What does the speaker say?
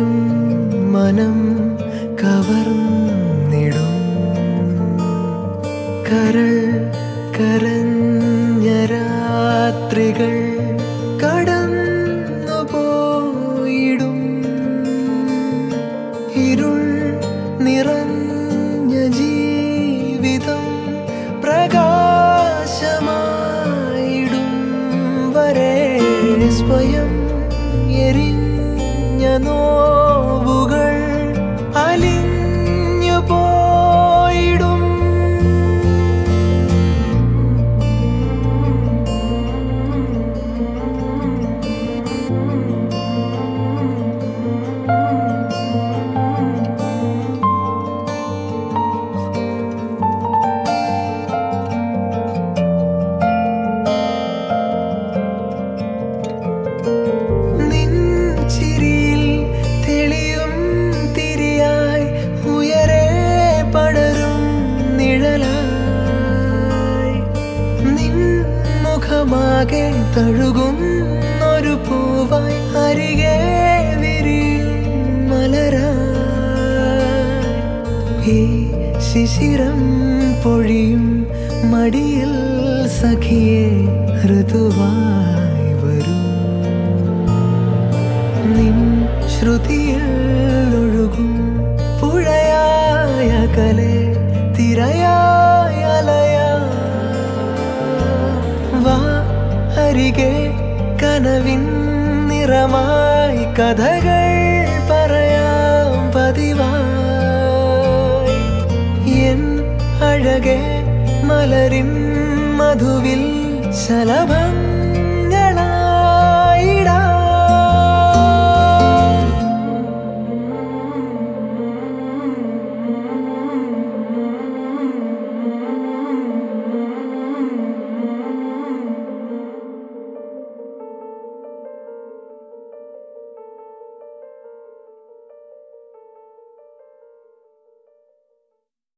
മനം കവർന്നിടും കരൾ കരഞ്ഞ രാത്രികൾ കടന്നുപോയിടും ഇരുൾ നിറഞ്ഞ ജീവിതം പ്രകാശമായിടും വരെ സ്വയം എരിഞ്ഞ നോവുകൾ അലിഞ്ഞു പോയിടും ാകെ തഴുകുന്നൊരു പൂവായി അരികെ വിരിയും മലരായി ഈ ശിശിരം പൊഴിയും മടിയിൽ സഖിയെ ഋതുവായി വരും നിൻ ശ്രുതിയിൽ ഒഴുകും പുഴയായ കലെ തിരയായ അലയാ വാ അരികെ കനവിൻ നിറമായി കഥകൾ പറയാം പതിവായി എൻ അഴകെ മലരിൻ മധുവിൽ ശലഭം